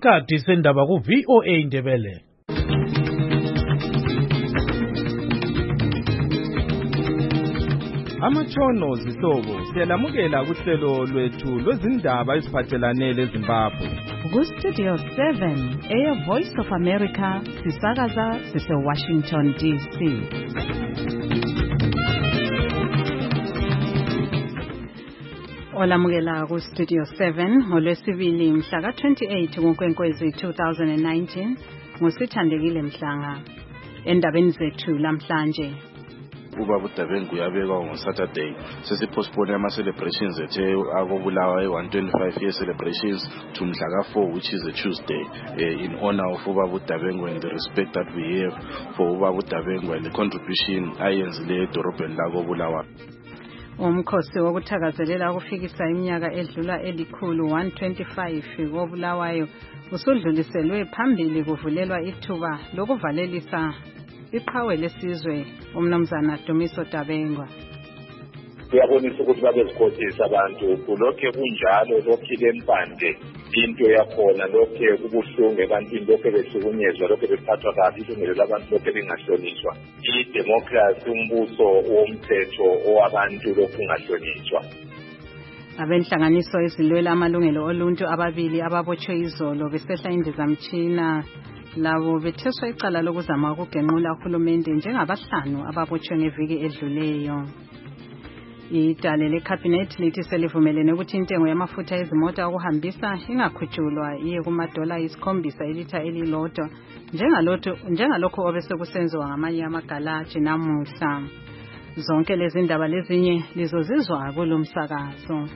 Isikhathi sendaba ku VOA Ndebele. Amatshono zihlobo siyalamukela kuhlelo lwethu lwezindaba eziphathelane leZimbabwe. Ku-Studio 7, Air Voice of America, sisakaza sise-Washington, D.C. Olamukela ku-Studio 7 ngolwesibili mhla ka-28 kuNkwenkwezi 2019 ngusithandekile Mhlanga. Endabeni zethu lamhlanje. Ubaba uDabengu uyabekwa ngoSaturday sesipostpone ama-celebrations ethe akobulawa 125 year celebrations to mhla ka-4 which is a Tuesday in honor of Ubaba uDabengu and the respect that we have for Ubaba uDabengu and the contribution ayenzile edorobheni lakobulawa. Umkhosi wokuthakazelela ukufikisa iminyaka edlula elikhulu 125 kobulawayo usudluliselwe phambili kuvulelwa ithuba lokuvalelisa iqhawe lesizwe umnumzana Dumiso Dabengwa. Kuyabonisa ukuthi babezikhothisa abantu kulokho kunjalo lokho lempande into yakhona lokho kubuhlungu ebantwini lokho behlukunyezwa lokho bephathwa kabi ilungelo labantu lokho lingahlonishwa idemocracy umbuso womthetho owabantu lokho ungahlonishwa. Abenhlanganiso ezilwela amalungelo oluntu ababili ababotshwe izolo besehla indizamtshina labo betheswa icala lokuzama ukugenqula uhulumende njengabahlanu ababotshwe ngeviki edluleyo. Idale leCabinet lithi selivumelene ukuthi intengo yamafutha ezimota okuhambisa ingakhutshulwa iye kumadola $7 ilitha elilodwa njengalokho obesekusenziwa ngamanye amagalaji namuhla. Zonke lezi ndaba lezinye lizozizwa kulomsakazo.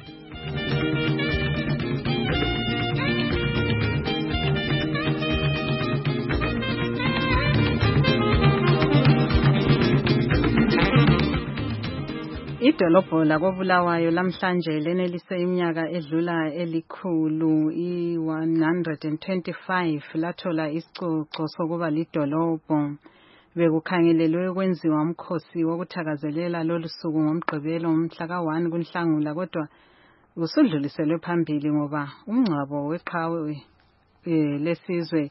Idolobho lakobulawayo lamhlanje lenelise iminyaka edlula elikhulu i-125 lathola isicoco sokuba lidolobho. Bekukhangelelwe ukwenziwa umkhosi wokuthakazelela lolu suku ngomgqibelo mhla ka-1 kuNhlangula kodwa usudluliselwe phambili ngoba umngcwabo weqhawe lesizwe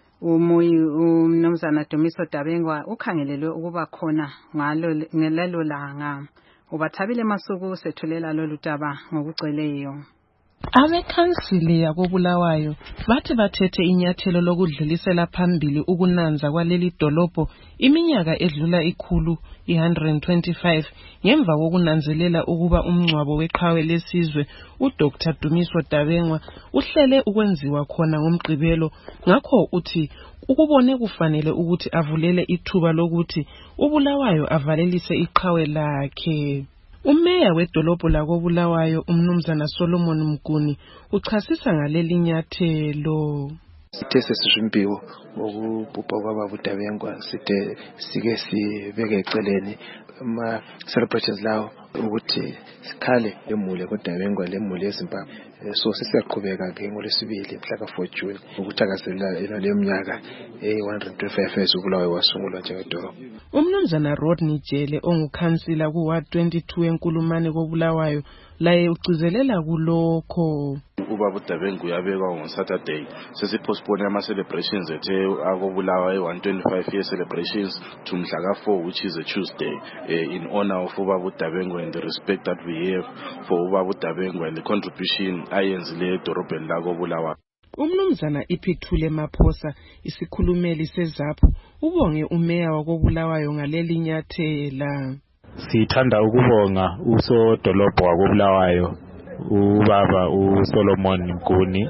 umnumzana Dumiso Dabengwa ukhangelelwe ukuba khona ngalelo langa. Ubathabile Masuku sethulela lolu daba ngokugcweleyo. Abekhansili yakobulawayo bathi bathethe inyathelo lokudlulisela phambili ukunanza kwaleli dolobho iminyaka edlula ikhulu i-125 ngemva kokunanzelela ukuba umngcwabo weqhawe lesizwe uDr Dumiso Dabengwa uhlele ukwenziwa khona ngomgqibelo. Ngakho uthi ukubone kufanele ukuthi avulele ithuba lokuthi ubulawayo avalelise iqhawe lakhe. Umeya wedolobho lakobulawayo umnumzana Solomon Mguni uchasisa ngaleli nyathelo. Sithe sesishimpiwo ngokubhubha kwababa uDabengwa sithe sike sibeke eceleni ama celebrations lawo ukuthi sikhale lemule koDabengwa lemule yeZimbabwe. So sisiyaqhubeka ke ngolesibili mhla ka-4 June ukuthakazelela le minyaka 125 ezobulawayo wasungulwa njengedolobho. Umnumzana Rodney Jele ongukhansila ku-Ward 22 eNkulumane kobulawayo laye ugcizelela kulokho. Ubaba uDabengu uyabekwa ngoSaturday sesipostpone ama-celebrations ethe akobulawa 125 year celebrations to mhla ka-4 which is a Tuesday in honor of Ubaba uDabengu and the respect that we have for Ubaba uDabengu and the contribution ayenzile edorobheni lakobulawa. Umnumzana Ipithule Maphosa isikhulumeli seZAPHU ubonge umeya wakobulawayo ngaleli nyathela. Sithanda ukubonga usodolobho wakobulawayo ubaba uSolomon Mguni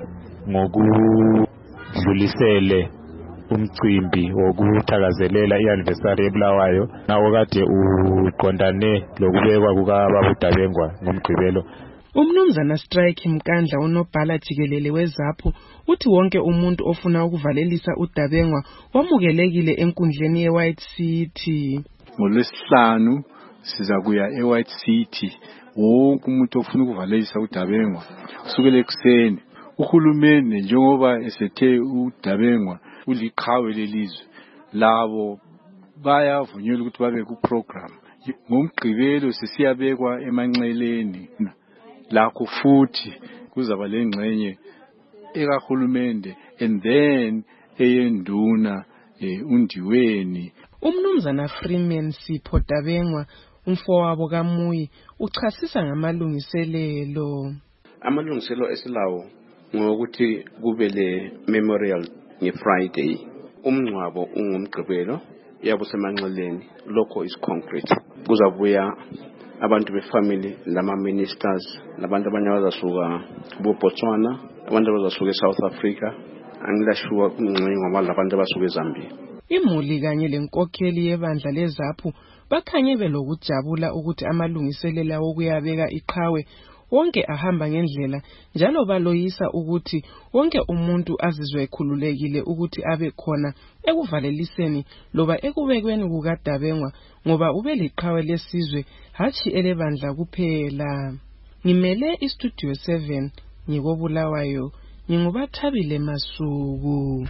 ngokudlulisele umcimbi wokuthakazelela i-anniversary ebulawayo nawo kade uqondane lokubekwa kukababa uDabengwa ngomgqibelo. Umnumzana Strike Mkandla unobhala jikelele weZAPHU uthi wonke umuntu ofuna ukuvalelisa uDabengwa wamukelekile enkundleni yeWhite City. NgoLwesihlanu siza kuya eWhite City. Wonke umuntu ofuna ukuvalelisa uDabengwa kusukela ekuseni. Uhulumeni njengoba esethe uDabengwa uliqhawe lelizwe labo bayavunyelwa ukuthi babe ku program ngomgqibelo sesiyabekwa emanxeleni lakho futhi kuzaba lengxenye ekahulumende and then eyenduna undiweni. Umnumzana Freeman Sipho Dabengwa umfowabo kaMuyi uchasisa ngamalungiselelo. Amalungiselelo esilawo ngokuthi kube le memorial ngeFriday. Umngcwabo ungumgqibelo yabo semanxeleni, lokho is concrete. Kuzabuya abantu befamily lama ministers labantu abanye abazasuka kuBotswana, abantu abazasuka eSouth Africa, angilashuwa kuncinga ngoba labantu abasuka eZambia. Imuli kanye lenkokheli yebandla leZAPHU bakhanye belokujabula ukuthi amalungiselela okuyabeka iqhawe wonke ahamba ngendlela, njalo baloyisa ukuthi wonke umuntu azizwe ekhululekile ukuthi abe khona ekuvaleliseni loba ekubekweni kukaDabengwa ngoba ubeliqhawe lesizwe hatshi elebandla kuphela. Ngimele iStudio 7 ngikobulawayo, ngingubathabile Masuku.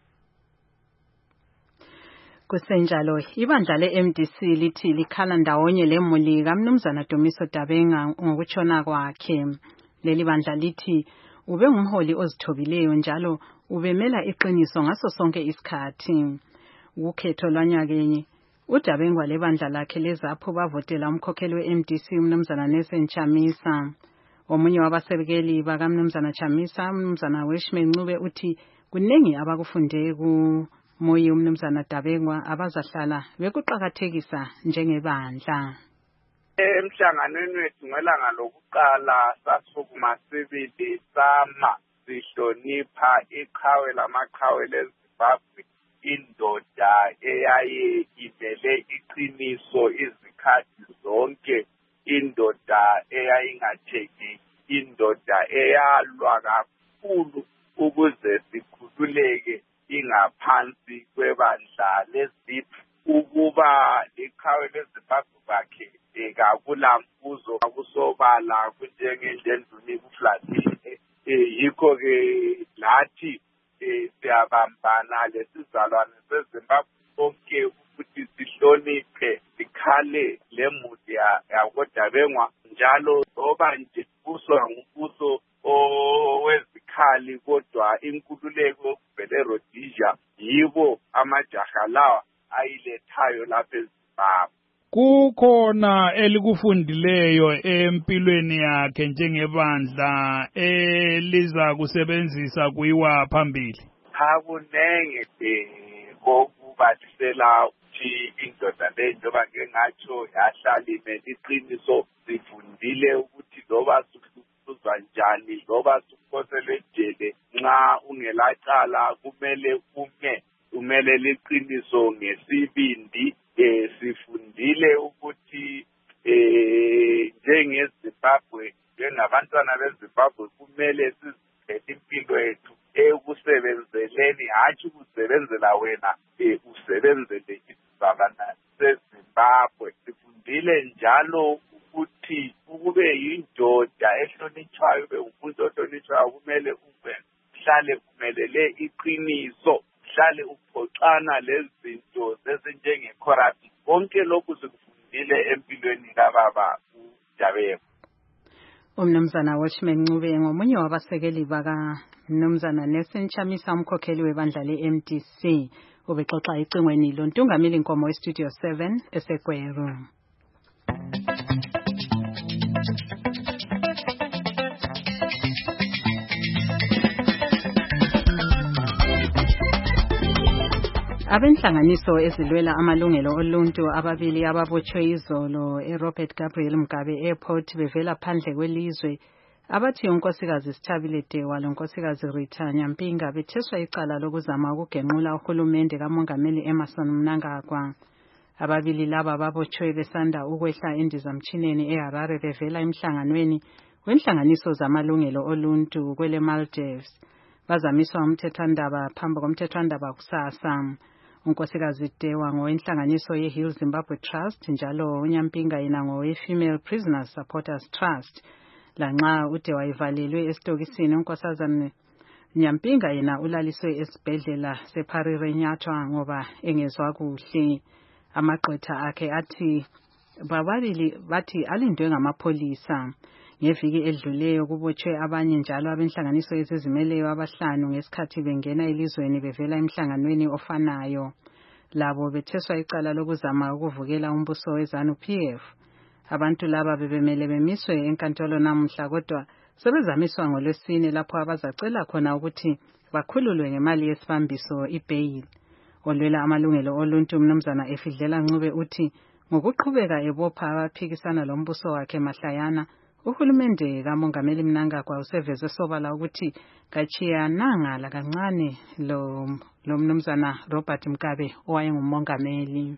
Kusenjalo ibandla leMDC lithi likhala ndawonye lemuli kaMnumzana Dumiso Dabengwa ngokutshona kwakhe. Leli bandla lithi ube ngumholi ozithobileyo njalo ubemela iqiniso ngaso sonke isikhathi. Ukhetho lwanyakenye uDabengwa lebandla lakhe leZAPHU bavotela umkhokheli weMDC uMnumzana Nelson Chamisa. Omunye wabasekeli bakaMnumzana Chamisa, uMnumzana Weshman Ncube, uthi kunengi abakufunde Moyi uMnumzana Dabengwa abazahlala bekuqhakathekisa njengebandla. Emhlanganweni wethu ngelanga lokuqala sasukuma sibili sama sihlonipha iqhawe lamaqhawe leZimbabwe, indoda eyaye ivele iqiniso izikhathi zonke, indoda eyayingatheki, indoda eyalwa kakhulu ukuze sikhululeke ingaphansi kwebandla leZIPHU, ukuba iqhawe leZimbabwe bakhe kakula mfuzo akusobala kunjengendenduni kuflatini. Yikho ke lathi siyabambana lesizalwane seZimbabwe sonke ukuthi sihloniphe sikhale lemuli yakoDabengwa, njalo ngoba nje kuswa ngumbuso owezikhali kodwa inkululeko vele Rhodesia yibo amajaha lawa ayilethayo lapha eZimbabwe. Kukhona elikufundileyo empilweni yakhe njengebandla eliza kusebenzisa kuyiwa phambili? Akunenge kokubalisela ukuthi indoda le njengoba ngengatsho yahlala imeliqiniso, sifundile ukuthi loba suzwa njani loba sukhoselwe ejele nxa ungelacala kumele liqiniso ngesibindi. Sifundile ukuthi njengeZimbabwe, njengabantwana beZimbabwe kumele siziphethe impilo yethu ekusebenzeleni, hatshi ukusebenzela wena, usebenzele isizalwane seZimbabwe. Sifundile njalo ukuthi ukube yindoda ehlonitshwayo, ube umuntu ohlonitshwayo, kumele uhlale umelele iqiniso, uhlale uphoxana lezinto ezinjenge-corruption. Konke lokhu sikufundile empilweni kababa uDabengwa. Umnumzana Weshman Ncube ngomunye wabasekeli bakaMnumzana Nelson Chamisa, umkhokheli webandla leMDC, ubexoxa icingweni lontungameli Nkomo weStudio 7 eseGweru. Abenhlanganiso ezilwela amalungelo oluntu ababili ababotshwe izolo eRobert Gabriel Mugabe Airport bevela phandle kwelizwe, abathi unkosikazi Sithabile Dewa lonkosikazi Rita Nyampinga betheswa icala lokuzama ukugenqula uhulumende kaMongameli Emmerson Mnangagwa. Ababili laba babotshwe besanda ukwehla endizamtshineni eHarare bevela emhlanganweni wenhlanganiso zamalungelo oluntu kwele Maldives. Bazamiswa umthethwandaba phambi komthethwandaba kusasa. Unkosikazi Dewa ngowenhlanganiso yeHill Zimbabwe Trust njalo uNyampinga yena ngowe-Female Prisoners Supporters Trust. Lanxa uDewa ivalelwe esitokisini, unkosazana Nyampinga yena ulaliswe esibhedlela seParire Nyathwa ngoba engezwa kuhle. Amaqetha akhe athi bababili bathi alindwe ngamapholisa. Ngeviki edluleyo kubotshwe abanye njalo abenhlanganiso yezizimeleyo abahlanu ngesikhathi bengena elizweni bevela emhlanganweni ofanayo. Labo betheswa icala lokuzama ukuvukela umbuso weZANU-PF. Abantu laba bebemele bemiswe enkantolo namuhla kodwa sebezamiswa ngoLwesine lapho abazacela khona ukuthi bakhululwe ngemali yesibambiso i-bail. Olwela amalungelo oluntu Mnumzana Efidlela Ncube uthi ngokuqhubeka ebopha abaphikisana lombuso wakhe mahlayana, uhulumende kaMongameli Mnangagwa useveze sobala ukuthi kachiyananga lakancane lo Mnumzana Robert Mugabe owayengumongameli.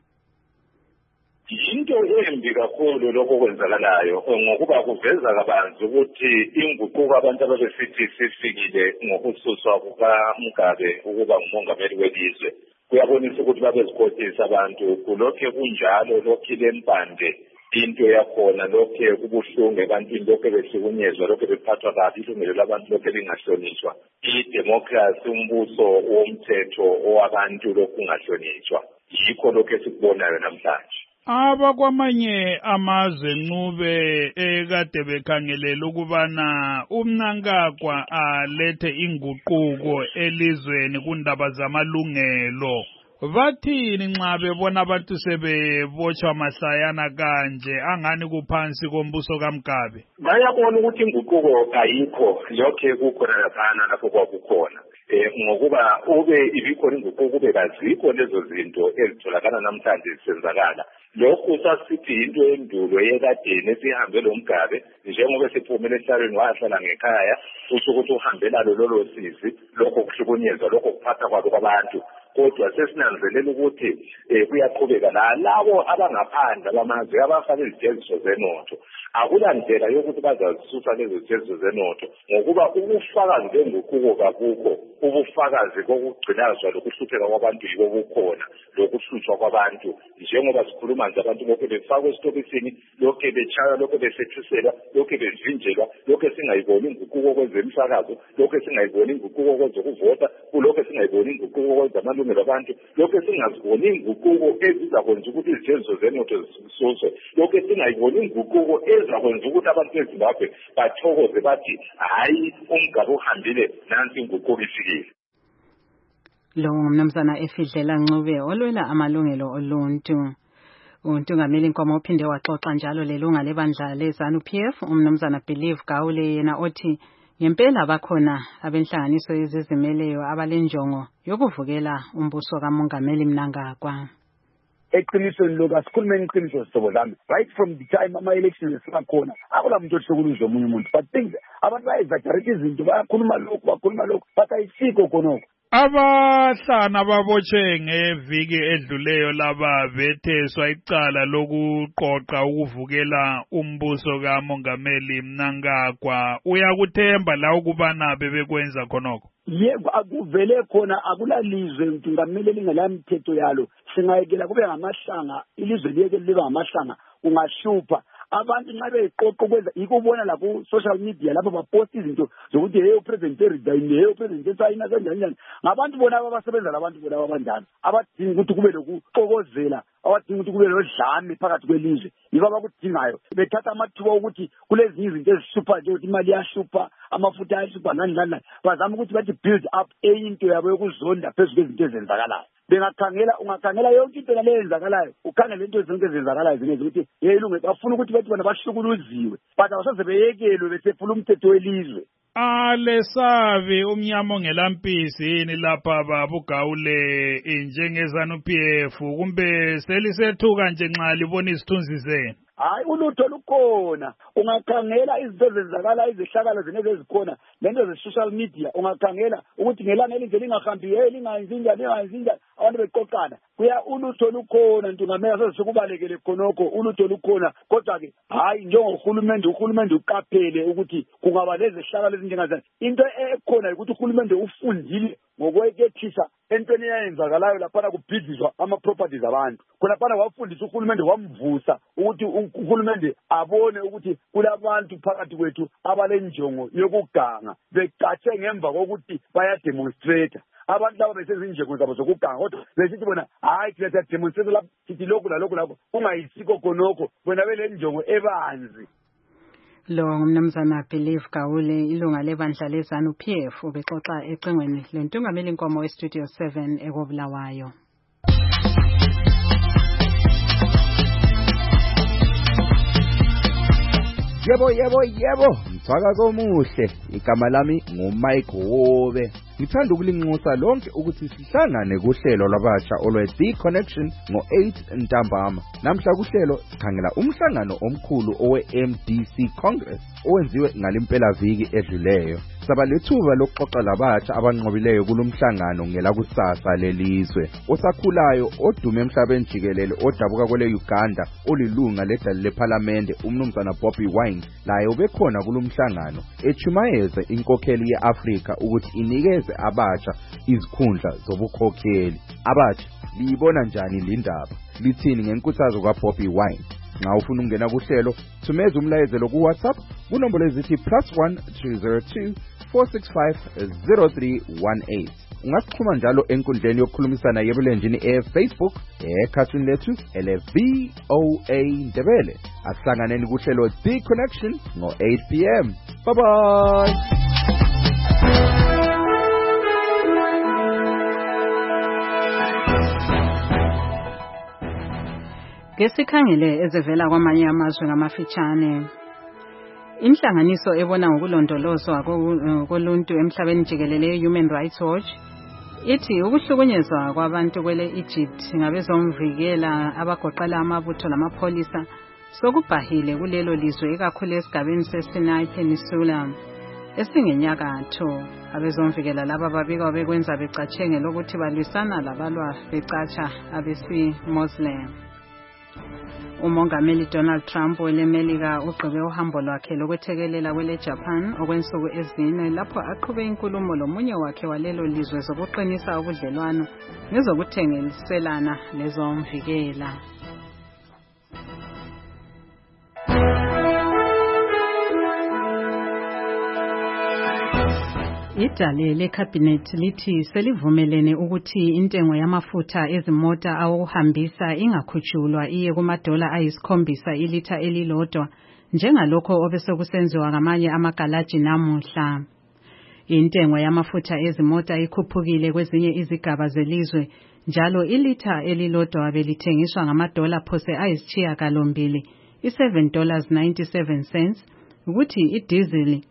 Into embi kakhulu lokho kwenzakalayo ngokuba kuveza kabanzi ukuthi inguquko abantu ababesithi sifikile ngokususwa kukaMugabe ukuba ngumongameli welizwe kuyabonisa ukuthi babezikhothisa abantu kulokhe kunjalo lokhe lempande into yakhona lokhe kubuhlungu ebantwini lokhe behlukunyezwa lokhe bephathwa kabi ilungelo labantu lokhe lingahlonishwa idemocracy umbuso womthetho owabantu lokhu ungahlonishwa yikho lokho esikubonayo namhlanje. Abakwamanye amazwe Ncube ekade bekhangelela ukubana uMnangagwa alethe inguquko elizweni kundaba zamalungelo. Bathini nxa bebona abantu sebebotshwa mahlayana kanje angani kuphansi kombuso kaMugabe? Bayabona ukuthi inguquko ayikho lokhe kukhona laphana lapho kwakukhona. Ngokuba ube ibikhona inguquko kube kazikho lezo zinto ezitholakala namhlanje zisenzakala. Lokhu sasithi into endulo yekadeni esihambe lo Mugabe njengoba siphumele esihlalweni wahlala ngekhaya futhi ukuthi uhambela lolo sisi lokho kuhlukunyezwa lokho kuphatha kwabantu. Kodwa sesinanzelela ukuthi kuyaqhubeka labo abangaphandle abamazwe abafake izijeziso zenotho. Akulandlela yokuthi bazazisusa lezo zijeziso zenotho ngokuba ubufakazi benguquko kakukho, ubufakazi kokugcinazwa lokuhlupheka kwabantu yibo bukhona lokuhlutshwa kwabantu njengoba sikhuluma nje abantu lokho befakwe esitokisini lokho betshaywa lokho besethuselwa lokho bevinjelwa lokho singayiboni inguquko kwezemsakazo lokho singayiboni inguquko kwezokuvota kulokho singayiboni inguquko kwezamalungelo abantu lokho singaziboni inguquko ezizakwenza ukuthi izijeziso zenotho zisuswe lokho singayiboni inguquko ezakwenza ukuthi abantu beZimbabwe bathokoze bathi hayi uMugabe uhambile nansi inguquko ifikile. Lo Mnumzana Efidlela Ncube olwela amalungelo oluntu. UNtungameli Nkomo uphinde waxoxa njalo lelunga lebandla leZANU-PF uMnumzana Believe Gawule yena othi ngempela bakhona abenhlanganiso yezizimeleyo abalenjongo yokuvukela umbuso kaMongameli Mnangagwa. Eqinisweni lokasikhulumeni iqiniso sizobo lami right from the time ama-elections esibakhona akula muntu ohlukuluzwa omunye umuntu but things abantu bayezajarisa izinto bakhuluma lokhu but ayisikho khonokho. Abahlanu ababotshwe ngeviki edluleyo laba betheswa icala lokuqoqa ukuvukela umbuso kaMongameli Mnangagwa. Uyakuthemba la ukubana bebekwenza khonokho? Yebo akuvele khona akulalizwe Ntungameli lingelamthetho yalo singayekela kube ngamahlanga ilizwe liyeke libe ngamahlanga ungashupha abantu nxa beqoqa ukwenza ikubona la ku social media lapho bapost izinto zokuthi hey upresident resign hey upresident sayina kanjani ngabantu bona abasebenza labantu bona abanjani abadinga ukuthi kube lokuxokozela abadinga ukuthi kube lodlame phakathi kwelizwe yiba abakudingayo bethatha amathuba ukuthi kulezi izinto ezishupha nje ukuthi imali yashupha amafutha ayashupha nani bazama ukuthi bathi build up into yabo yokuzonda phezulu kwezinto ezenzakalayo. Ungakhangela yonke into le eyenzakalayo ukhangele into zonke ezenzakalayo zingenza ukuthi yeyilunge bafuna ukuthi bathi bona bahlukuluziwe but abasaze beyekelwe besephula umthetho welizwe. Lesavi umnyama ongelampisi yini lapha babugawule njengeZANU-PF kumbe selisethuka nje nxa libona isithunzi zenu? Hayi ulutho lukhona ungakhangela izinto ezenzakala izihlakala zineze ezikhona lento ze-social media ungakhangela ukuthi ngelanga elinje lingahambi lingayenzi njani abantu beqoqana kuya ulutho lukhona Ntungameli sesikubalekele khonokho ulutho lukhona kodwa-ke hayi uhulumende uqaphele ukuthi kungaba lezihlakala ezinjengazana into ekhona ukuthi uhulumende ufundile ngokwekethisa entweni eyenzakalayo laphana kubhidlizwa ama-properties abantu khonaphana wafundisa uhulumende wamvusa ukuthi uhulumende abone ukuthi kulabantu phakathi kwethu abalenjongo yokuganga becatshe ngemva kokuthi bayademonstrate abantu laba besezinjengo zabo zokuganga kodwa besithi bona hayi thina siyademonstrate lapho sithi lokhu lalokhu lapho kungayisikho khonokho bona belenjongo ebanzi. Lo ngumnumzana Believe Gawule ilunga lebandla lezanu PF ubexoxa eqingweni lentungameli inkomo weStudio 7 ekobulawayo. Yebo, mthwakazo omuhle. Igama lami nguMike Hobe. Ngithanda ukulinxusa lonke ukuthi sihlangane kuhlelo lwabasha olwe-The Connection ngo-8 ntambama. Namhla kuhlelo sikhangela umhlangano omkhulu owe-MDC Congress owenziwe ngalimpela viki edluleyo. Saba lethuba lokuxoxa labasha abanqobileyo kulomhlangano ngelakusasa lelizwe. Osakhulayo odume emhlabeni jikelele odabuka kwele Uganda olilunga ledale leParliament umnumzana Bobi Wine laye ubekhona kulomhlangano echumayeze inkokheli yeAfrika ukuthi inikeze abasha izikhundla zobukhokheli. Abasha liyibona njani le ndaba? Lithini ngenkuthazo kaBobi Wine? Nxa ufuna ukungena kuhlelo thumeza umlayezelo ku WhatsApp kunombolo ezithi +1 202 465 0318. Ungasixhuma njalo enkundleni yokukhulumisana yebulenjini eFacebook ekhathini lethu ele-VOA Ndebele. Asihlanganeni kuhlelo The Connection ngo-8 p.m. Bye bye. Ngesikhangele ezivela kwamanye amazwe ngamafitshane. Inhlanganiso ebona ngokulondolozwa koluntu emhlabeni jikelele Human Rights Watch ithi ukuhlukunyezwa kwabantu kwele Egypt ngabezomvikela abagoqela amabutho lamapholisa sokubhahile kulelo lizwe ikakhulu esigabeni seSinai Peninsula esingenyakatho. Abezomvikela laba babikwa bekwenza becatshenge lokuthi balwisana labalwa becatsha abesi-Muslim. Umongameli Donald Trump welemelika ugqibe uhambo lwakhe lokwethekelela kwele Japan okwensuku ezine lapho aqhube inkulumo lomunye wakhe walelo lizwe zokuqinisa ubudlelwano ngezokuthengiselana lezomvikela. Idale lekhabhinethi lithi selivumelene ukuthi intengo yamafutha ezimota awuhambisa ingakhutshulwa iye kumadola $7 ilitha elilodwa njengalokho obesekusenziwa ngamanye amagalaji namuhla. Intengo yamafutha ezimota ikhuphukile kwezinye izigaba zelizwe njalo ilitha elilodwa belithengiswa ngamadola phose $8 $7.97 ukuthi idizili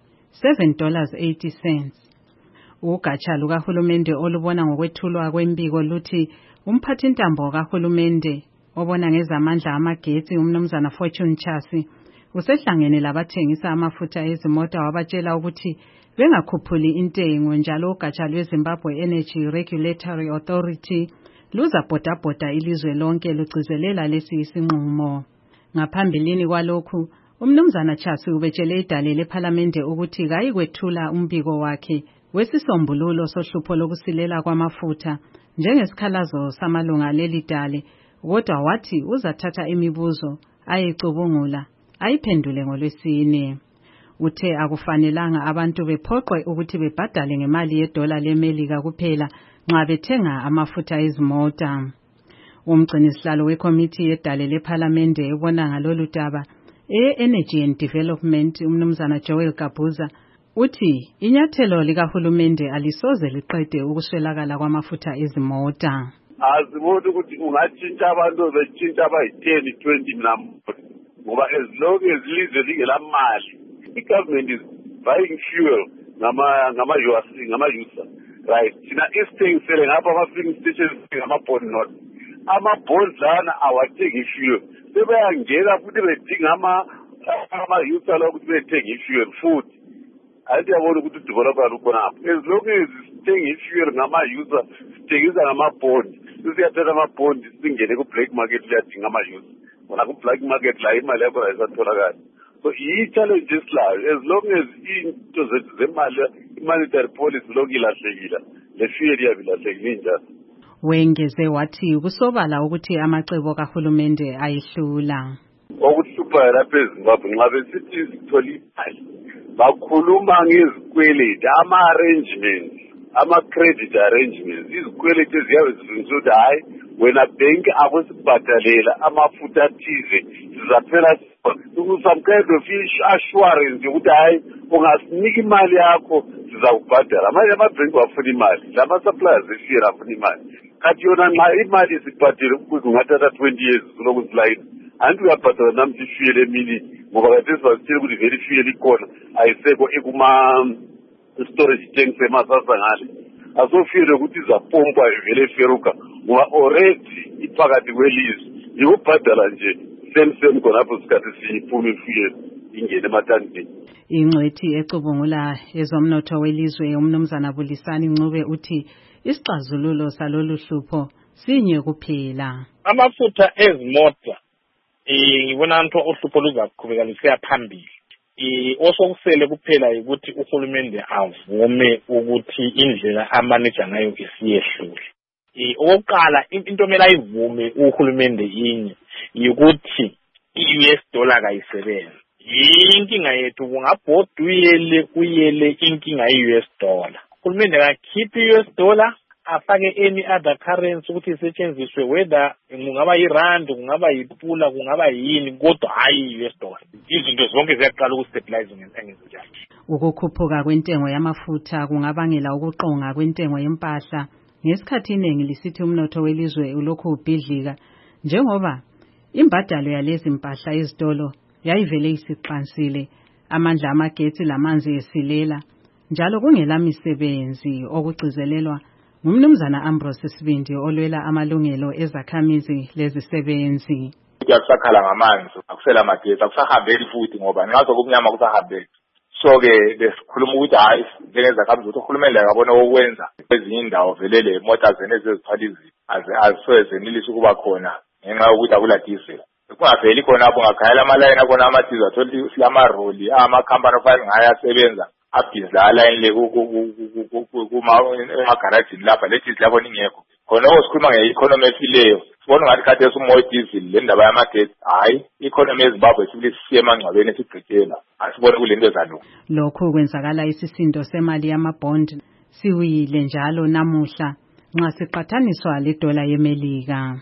$7.80. Ugatsha lukahulumende olubona ngokwethulwa kwembiko luthi umphathintambo kahulumende obona ngezamandla amagetsi umnumzana Fortune Chasi usehlangene labathengisa amafutha ezimota wabatshela ukuthi bengakhuphuli intengo njalo ugatsha lweZimbabwe Energy Regulatory Authority luzabhodabhoda ilizwe lonke lugcizelela lesi isinqumo. Ngaphambilini kwalokhu umnumzana Chasi ubetshele idale leParliament ukuthi kayikwethula umbiko wakhe wesisombululo sohlupho lokusilela kwamafutha njengesikhalazo samalunga lelidale kodwa wathi uzathatha imibuzo ayicubungula ayiphendule ngolwesine. Uthe akufanelanga abantu bephoqwe ukuthi bebhadale ngemali yedola leMelika kuphela nxa bethenga amafutha ezimota. Umgcinisihlalo wekomiti yedale leParliament ebona ngalolu daba e-Energy and Development umnumzana Joel Gabuza uthi inyathelo likahulumende alisoze liqede ukuswelakala kwamafutha ezimota. Azibona ukuthi ungatshintsha abantu betshintsha abayi-10 20 namuhla ngoba as long as ilizwe lingelamali i-government is buying fuel ngama-user right. Thina esithengisele ngapha ama-filling stations ngama-bond not ama-bonds lana awathengi i-fuel sebayangena futhi bedinga ama-user la ukuthi bethenga i-fuel futhi ayithi yabona ukuthi udevelopment ukhonapho as long as sithenga i-fuel ngama-user sithengisa ngama-bond siyathatha ama-bond singene ku-black market liyadinga ama-user bona ku-black market la imali yakho ayisatholakali. So i-challenge esilayo as long as into zethu zemali i-monetary policy lokhu ilahlekile le fuel yabe ilahlekile injalo. Wengeze wathi kusobala ukuthi amacebo kahulumende ayihlula. Okuhluphayo lapha eZimbabwe nxa besithi sithola imali bakhuluma ngezikweleti ama-arrangements ama-credit arrangements izikweleti eziyabe zilungiswe ukuthi hayi wena bank akusibhadalela amafutha athize sizaphela some kind of assurance yokuthi hayi ungasinika imali yakho sizakubhadala. Amanye amabhenki afuna imali, lama-suppliers eshare afuna imali. Kathi yona nxa imali sibhadele kungathatha 20 years kuloku silayini. Anti uyabhadala namhlanje ifiyele emini ngoba kade sibasitshela ukuthi vele ifiyele ikhona ayisekho storage tank semasasa ngale. Asofiyele ukuthi izapompa vele eferuka ngoba already iphakathi kwelizwe. Yikubhadala nje same khonapho sikhathi siyiphuma ifiyele ingene ematanki. Ingcwethi ecubungula ezomnotho welizwe umnumzana Bulisani Ncube uthi isixazululo salolu hlupho sinye kuphela. Amafutha ezimota ngibona into uhlupho luzakuqhubeka lusiya phambili. Osokusele kuphela ukuthi uhulumende avume ukuthi indlela amanager ngayo isiyehlule. Okokuqala into emela ivume uhulumende inye ukuthi i-US dollar kayisebenza. Inkinga yethu kungabhoduyele kuyele inkinga ye-US dollar. Uhulumende akakhiphe i-US dollar afake any other currency ukuthi isetshenziswe whether kungaba yirand, kungaba yipula, kungaba yini kodwa hayi i-US dollar. Izinto zonke ziyaqala ukustabilize ngenzenjalo. Ukukhuphuka kwentengo yamafutha kungabangela ukuqonga kwentengo yempahla ngesikhathi iningi lisithi umnotho welizwe ulokhu ubhidlika njengoba imbadalo yalezi mpahla ezitolo yayivele isiqansile, amandla amagetsi lamanzi esilela njalo kungela misebenzi okugcizelelwa ngumnumzana Ambrose Sibindi olwela amalungelo ezakhamizi lezisebenzi. Kuyasakhala ngamanzi, akusela amagetsi, akusahambeli futhi ngoba ngazo kumnyama kusahambeli. So ke besikhuluma ukuthi hayi njengezakhamuzi ukuthi uhulumende akabona okwenza ezinye indawo velele imota zene ezithwala izinto azisenelisi ukuba khona ngenxa yokuthi akula diesel. Kungaveli khona apho ngakhayela amalayini akona amadizeli athola silamaroli amakhampani afana ngayasebenza abhizi la line le emagarajini lapha le diesel lapho ningekho khona sikhuluma nge-economy efileyo. Sibona ngathi khathi esimoya diesel le ndaba yamagetsi hayi i-economy eZimbabwe sibili sisiye emangcwabeni esigqithela asibone kulento ezalunga. Lokhu kwenzakala isisindo semali yamabond siwile njalo namuhla nxa siqathaniswa le dola yeMelika.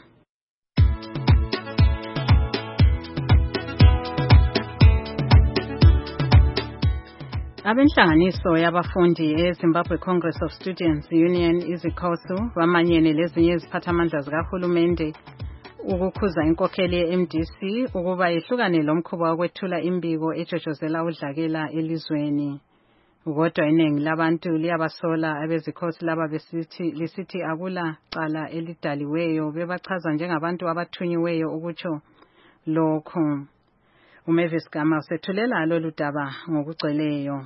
Abenhlanganiso yabafundi eZimbabwe Congress of Students Union izikhosu bamanyene lezinye iziphathamandla zikahulumende ukukhuza inkokheli ye-MDC ukuba yehlukane lomkhuba wokwethula imbiko ejojozela udlakela elizweni. Kodwa iningi labantu liyabasola abezikhosi laba lisithi akula cala elidaliweyo bebachaza njengabantu abathunyiweyo ukutsho lokho. Umavis Gama usethulela lolu daba ngokugcweleyo.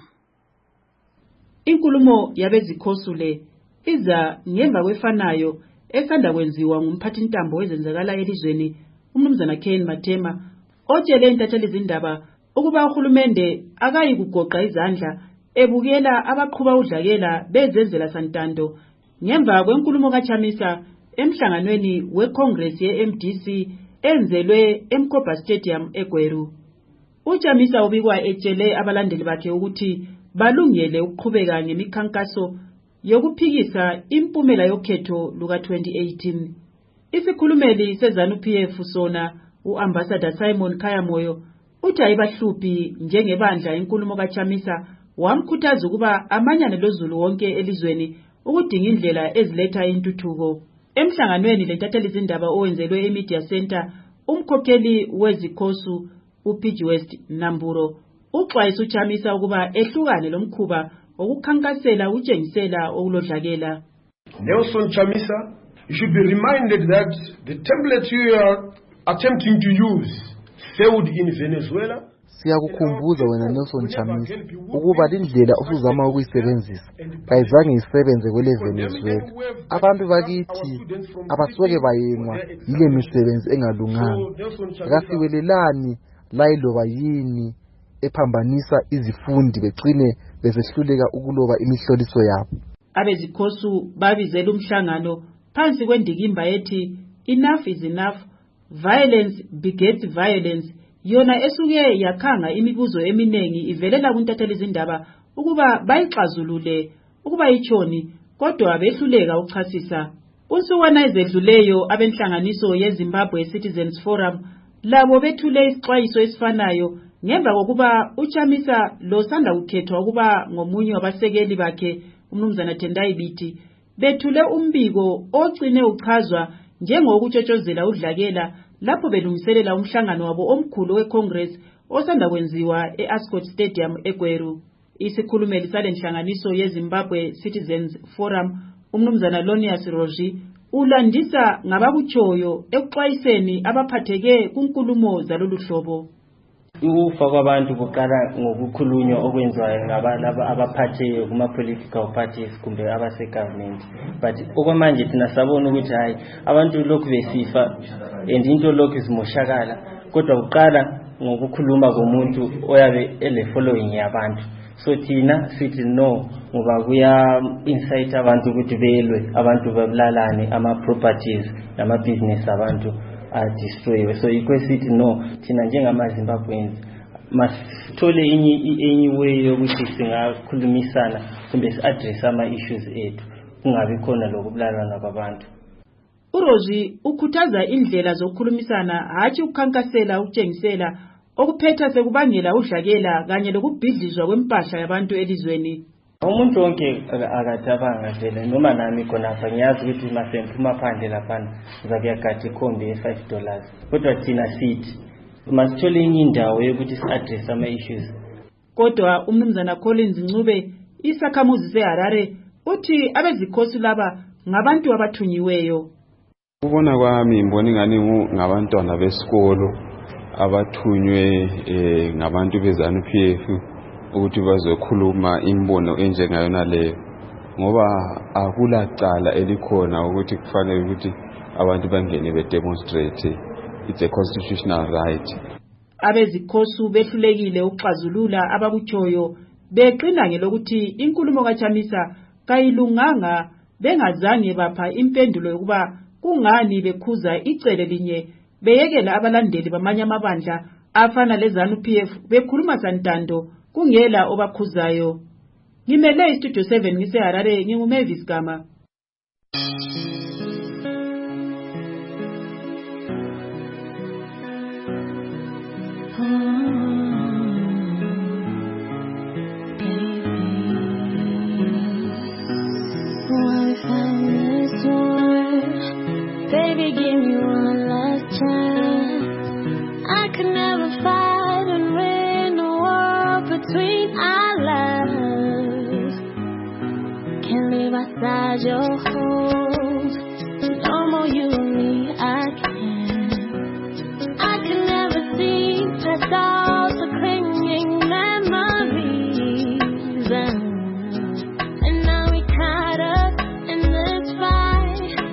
Inkulumo yabezikhosi le iza ngemva kwefanayo esanda kwenziwa ngumphathintambo wezenzakala elizweni umnumzana Ken Matema otshele intatheli izindaba ukuba uhulumende akayi kugoqa izandla ebukela abaqhuba udlakela bezenzela santando ngemva kwenkulumo kaChamisa emhlanganweni weCongress ye-MDC enzelwe eMkopa Stadium eGweru. UChamisa ubikwa etshele abalandeli bakhe ukuthi balungele ukuqhubeka ngemikhankaso yokuphikisa impumela yokhetho luka 2018. Isikhulumeli seZANU-PF sona uAmbassador Simon Khayamoyo uthi ayibahluphi njengebandla inkulumo kaChamisa wamkhuthaza ukuba amanyane lozulu wonke elizweni ukudinga indlela eziletha intuthuko. Emhlanganweni lentatheli izindaba owenzelwe eMedia Center umkhokheli wezikhosu uPG West Namburo uxwayisa uChamisa ukuba ehlukane lomkhuba okukhankasela utshengisela okulodlakela. Nelson Chamisa, you should be reminded that the template you are attempting to use failed in Venezuela. Siyakukhumbuza wena Nelson Chamisa ukuba indlela osuzama ukuyisebenzisa kayizange isebenze kwele Venezuela. Abantu bakithi abasuke bayengwa yile misebenzi engalunganga. Akasiwelelani layiloba yini ephambanisa izifundi begcine bezehluleka ukuloba imihloliso yabo. Abezikhosu babizela umhlangano phansi kwendikimba ethi enough is enough, violence begets violence, yona esuke yakhanga imibuzo eminengi ivelela kuntatheli izindaba ukuba bayixazulule ukuba ichoni kodwa behluleka ukuchasisa. Usuku ezedluleyo abenhlanganiso yeZimbabwe Citizens Forum labo bethule isixwayiso esifanayo ngemva kokuba uChamisa losanda kukhethwa ukuba ngomunye wabasekeli bakhe umnumzana Tendai Biti bethule umbiko ogcine uchazwa njengokutshotshozela udlakela lapho belungiselela umhlangano wabo omkhulu weCongress osanda kwenziwa eAscot Stadium eGweru. Isikhulumeli salenhlanganiso yeZimbabwe Citizens Forum umnumzana Lonius Roji ulandisa ngabakutshoyo ekuxwayiseni abaphatheke kunkulumo zalolu hlobo. Ukufa kwabantu kuqala ngokukhulunywa okwenziwayo ngabalabo abaphatheyo kuma-political parties kumbe abase-government, but okwamanje thina sabona ukuthi hayi abantu lokhu besifa and into lokhu zimoshakala, kodwa kuqala ngokukhuluma komuntu oyabe ele-following yabantu. So thina sithi no ngoba kuya incite abantu ukuthi belwe, abantu babulalane, ama-properties nama-business abantu destroyed. So ikwesithi no thina njengamaZimbabweans masithole enye way yokuthi singakhulumisana kumbe si-address ama-issues ethu kungabi khona lokubulalana kwabantu. uRoji ukhuthaza indlela zokukhulumisana hatshi ukukhankasela ukutshengisela okuphetha sekubangela udlakela kanye lokubhidlizwa kwempahla yabantu elizweni. Umuntu wonke akathabanga vele noma nami khonapha ngiyazi ukuthi masemphuma phandle laphana ngizakuyagada ikhombe $5, kodwa thina sithi masithole enye indawo yokuthi si-address ama-issues. Kodwa umnumzana Collins Ncube isakhamuzi seHarare uthi abezikhosi laba ngabantu abathunyiweyo. Ubona kwami ngibona ingani ngabantwana besikolo abathunywe ngabantu beZANU-PF ukuthi bazokhuluma imbono enjengayona leyo, ngoba akulacala elikhona ukuthi kufanele ukuthi abantu bangene bedemonstrate. It's a constitutional right. Abezikhosi behlulekile ukuxazulula abakutshoyo beqina ngelokuthi inkulumo kaChamisa kayilunganga bengazange bapha impendulo yokuba kungani bekhuza icele linye beyekela abalandeli bamanye amabandla afana leZANU-PF bekhuluma santando kungela obakhuzayo. Ngimele iStudio 7 ngiseHarare nginguMavis Gama. Baby, give me one last chance. I could never fight and win a war between our lives. Can't live outside your hold. No more you and me, I can't. I could never see past all the clinging memories. And now we caught up in this fight.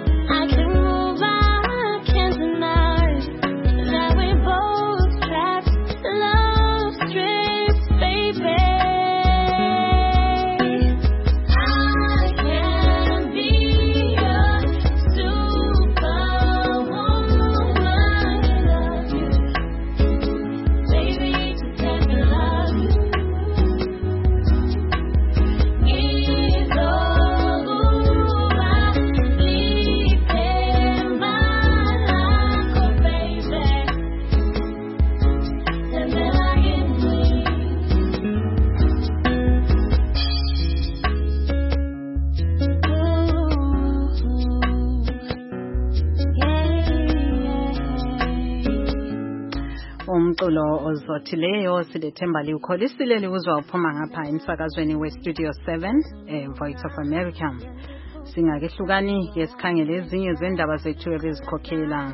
Umculo ozothileyo silethemba liwukholisile likuzwa uphuma ngapha emsakazweni weStudio 7 Voice of America. Singakehlukani ke sikhangele ezinye zendaba zethu ebezikhokhela.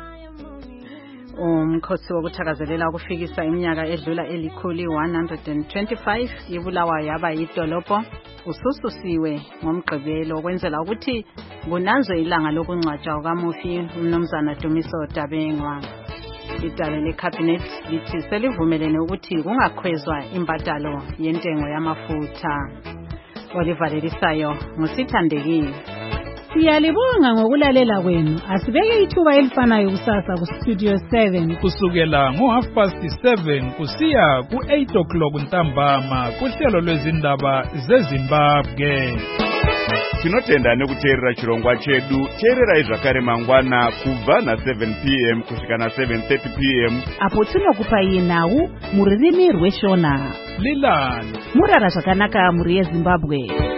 Umkhosi wokuthakazelela ukufikisa iminyaka edlula elikhulu 125 ibulawa yaba idolobho usususiwe ngomgqibelo okwenzela ukuthi kunanzwe ilanga lokungcwatshwa kamufi umnumzana Dumiso Dabengwa. Idale leCabinet lithi selivumelene ukuthi kungakhwezwa imbadalo yentengo yamafutha. Olivalelisayo ngusithandekile. Siyalibonga ngokulalela kwenu. Asibeke ithuba elifanayo kusasa kuStudio 7 kusukela ngo7:30 kusiya ku8 o'clock ntambama kuhlelo lwezindaba zeZimbabwe. tinotenda nekuteerera chirongwa chedu. Teererai zvakare mangwana kubva na7 p.m. kusvika na7:30 p.m. apo tinokupai nhau mururimi rweshona. Lilan murara zvakanaka muri yeZimbabwe.